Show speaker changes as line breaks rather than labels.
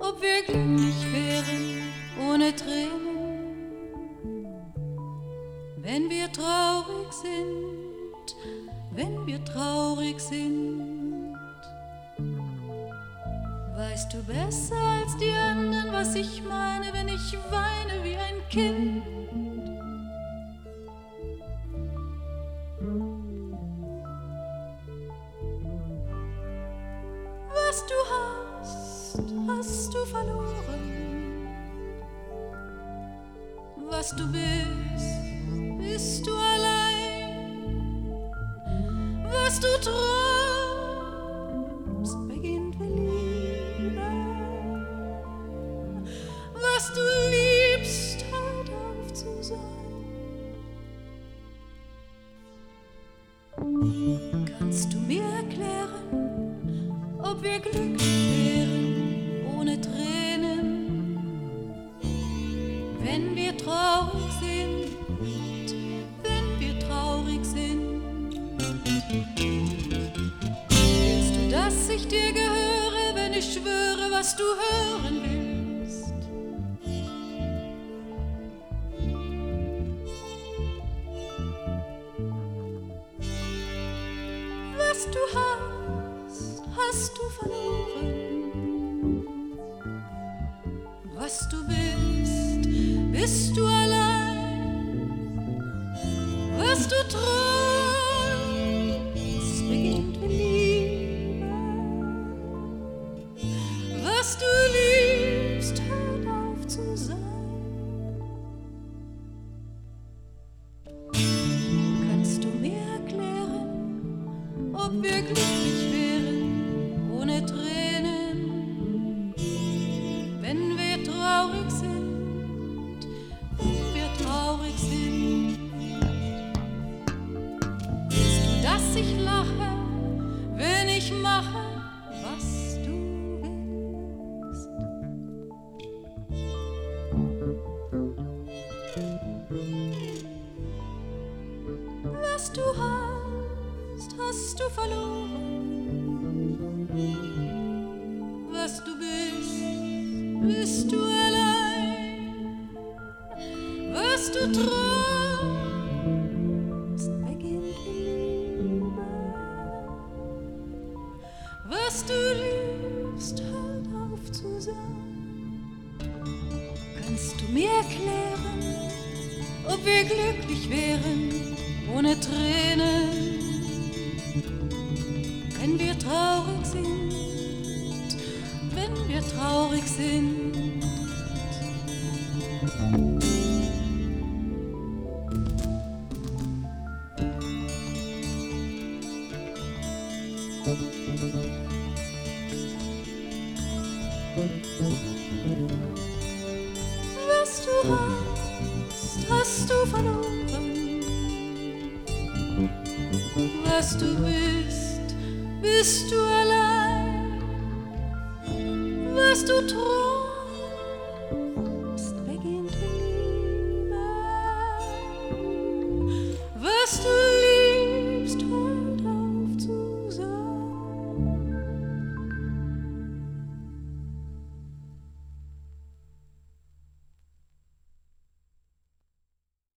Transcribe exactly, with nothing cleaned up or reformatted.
ob wir glücklich wären ohne Tränen, wenn wir traurig sind, wenn wir traurig sind. Weißt du besser als die anderen, was ich meine, wenn ich weine wie ein Kind? Was du hast, hast du verloren. Was du bist, bist du allein. Was du träumst, beginnt wie Liebe. Was du liebst, hört auf zu sein. Kannst du mir erklären, ob wir glücklich wären ohne Tränen, wenn wir traurig sind, wenn wir traurig sind? Willst du, dass ich dir gehöre, wenn ich schwöre, was du hören willst? Was du hast, hast du verloren. Was du bist, bist du allein. Was du träumst, beginnt wie Liebe. Was du liebst, hört auf zu sein. Kannst du mir erklären, ob wir glücklich wären ohne Tränen, wenn wir traurig sind, wenn wir traurig sind? Willst du, dass ich lache, wenn ich mache, was du willst? Was du hast, hast du verloren. Was du bist, bist du allein. Was du träumst, beginnt wie Liebe. Was du liebst, hört auf zu sein. Kannst du mir erklären, ob wir glücklich wären ohne Tränen, wenn wir traurig sind, wenn wir traurig sind? Was du hast, hast du verloren. Was du bist, bist du allein. Was du träumst,